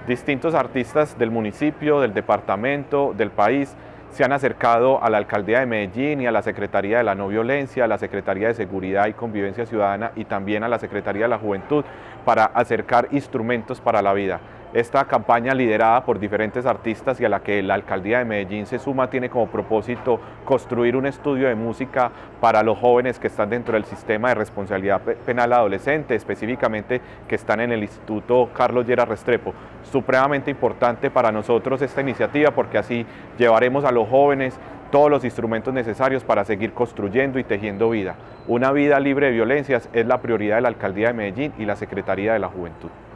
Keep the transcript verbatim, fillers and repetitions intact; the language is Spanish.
Distintos artistas del municipio, del departamento, del país se han acercado a la Alcaldía de Medellín y a la Secretaría de la No Violencia, a la Secretaría de Seguridad y Convivencia Ciudadana y también a la Secretaría de la Juventud para acercar instrumentos para la vida. Esta campaña, liderada por diferentes artistas y a la que la Alcaldía de Medellín se suma, tiene como propósito construir un estudio de música para los jóvenes que están dentro del sistema de responsabilidad penal adolescente, específicamente que están en el Instituto Carlos Lleras Restrepo. Supremamente importante para nosotros esta iniciativa porque así llevaremos a los jóvenes todos los instrumentos necesarios para seguir construyendo y tejiendo vida. Una vida libre de violencias es la prioridad de la Alcaldía de Medellín y la Secretaría de la Juventud.